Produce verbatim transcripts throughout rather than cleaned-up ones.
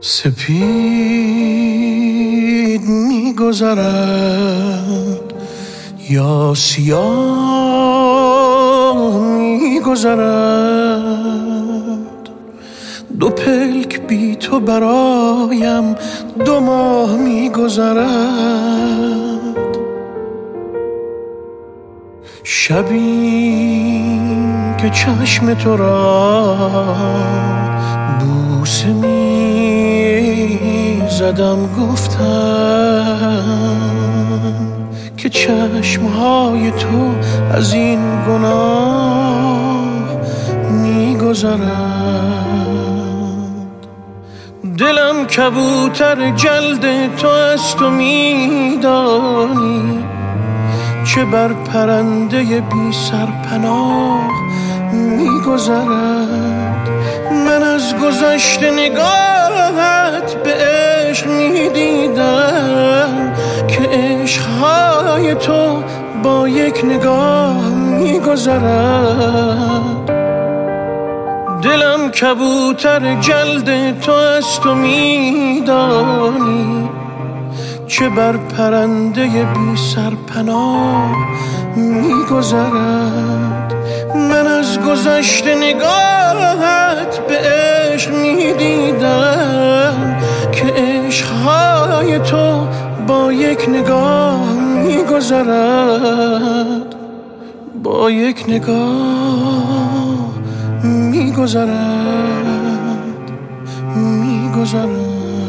سپید می‌گذرد یا سیاه می‌گذرد، دو پلک بی تو برایم دو ماه می‌گذرد. شبی که چشم تو را بوسه می زدم گفتم که چشمهای تو از این گناه می گذرد. دلم کبوتر جلد تو است و می دانی چه بر پرنده بی سرپناه می گذرد. من از گذشته نگاهت به عشق می دیدم که عشقهای تو با یک نگاه می گذرد. دلم کبوتر جلد تو است و می دانی چه بر پرنده بی سرپناه می گذرد. من از گذشته نگاهت به عشق می دیدم که عشقهای تو با یک نگاه می گذرد، با یک نگاه می گذرد، می گذرد.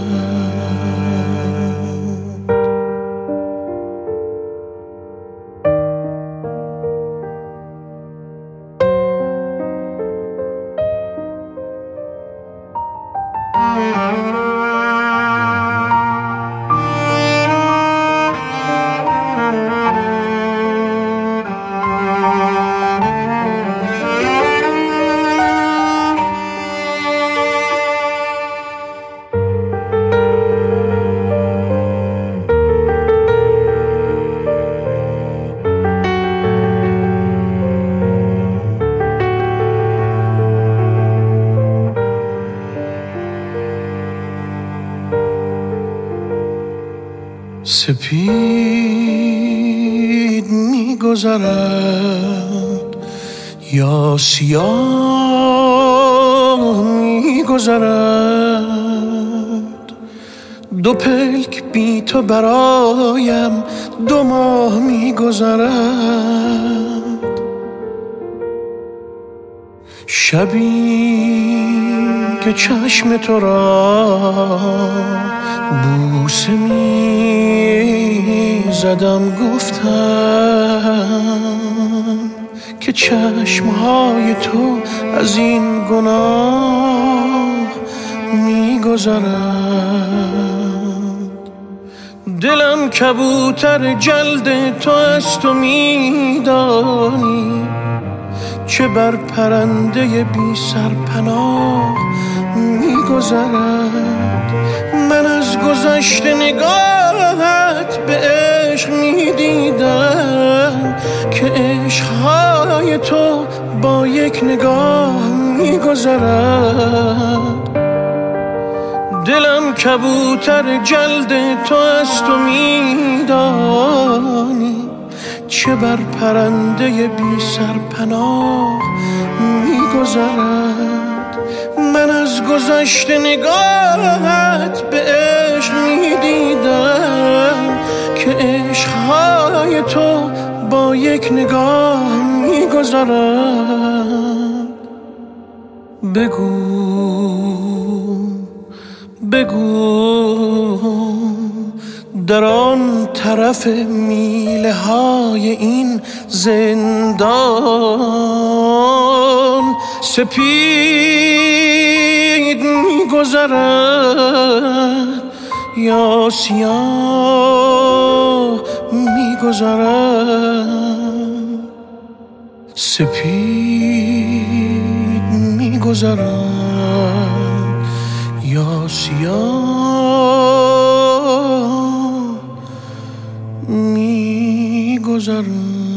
سپید می‌گذرد یا سیاه می‌گذرد، دو پلک بی تو برایم دو ماه می‌گذرد. شبی که چشم تو را بوسه می زدم گفتم که چشمهای تو از این گناه می گذرد. دلم کبوتر جلد تو است و می دانی چه بر پرنده بی سرپناه می گذرد. من از گذشته نگاهت به عشق می دیدم که عشقهای تو با یک نگاه می گذرد. دلم کبوتر جلد تو است و می دانی چه بر پرنده بی سرپناه می گذرد. من از گذشته نگاهت به عشق می دیدم که عشقهای تو با یک نگاه می گذرد. بگو بگو در آن طرف میله های این زندان سپید می‌گذرد یا سیاه می‌گذرد. سپید می‌گذرد یا سیاه می‌گذرد.